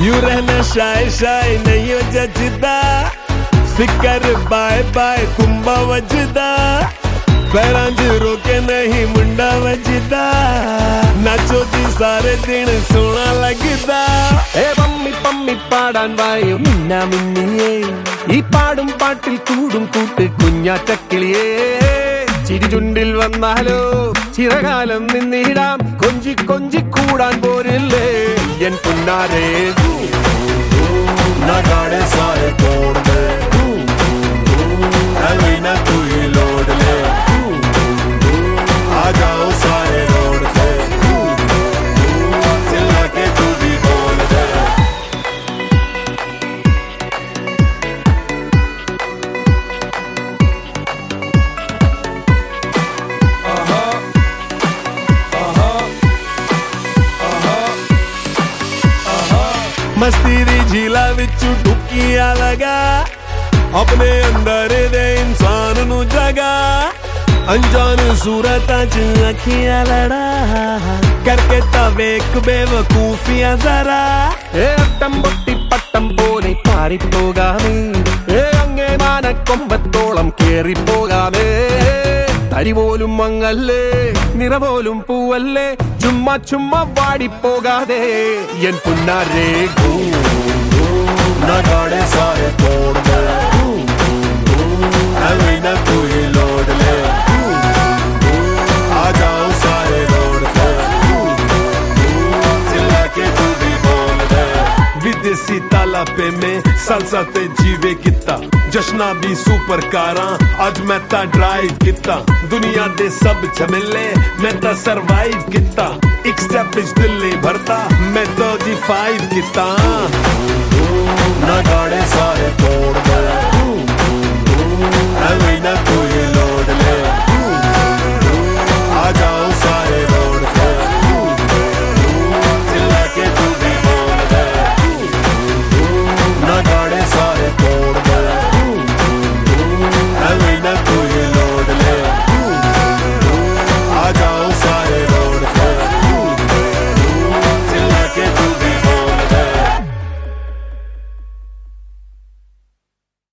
यूं रहना शाय शाय नहीं हो जजदा फिकर बाय बाय कुंभा वजदा पैरां च रोके नहीं मुंडा वजदा नाचो जी सारे दिन सोना लगदा ए पम्मी पम्मी पाടാन वायो मिन्ना मिन्निये ഈ പാടും പാട്ടിൽ കൂടും കൂട്ട് കുഞ്ഞാറ്റക്കിളിയേ ചിരി ചുണ്ടിൽ വന്നാലോ ചിരകാലം നിന്നിടാം കൊഞ്ചി കൊഞ്ചി കൂടാൻ പോരില്ലേ എൻ പുന്നാരേ നഗാടെ സാരെ തോड़ दे अलीना तू ही लौट ले आ जाओ सारे रोड पे चिल्ला के तू भी बोल दे मस्ती दी झीला विचू डुबकियां लगा अपने अंदर दे इंसान नू जगा अनजान सूरतां च अखियां लड़ा करके तवेक बेवकूफियां जरा ए अट्टम बट्टी पट्टम पोले पारिपोगामे ए अंगे मानക്കൊമ്പത്തോളം കേറിപ്പോകാമേ തരി പോലും മങ്ങല്ലേ നിറ പോലും പൂവല്ലേ ചുമ്മാ ചുമ്മാ വാടിപ്പോകാതെ എൻ പുന്നാരേ നഗാടെ സാരെ തോड़ दे अलीना तू ही लौट ले आ जाओ सारे रोड पे चिल्ला के तू भी बोल दे विदेशी ताला पे में सालसा ते जीवे किता जश्ना भी सुपर कारां आज मैं ता ड्राइव किता दुनिया दे सब झमेले मैं ता सरवाइव किता एक स्टेप इस दिल्ली भरता मैं तो जी 5 किता नगाड़े सारे तोड़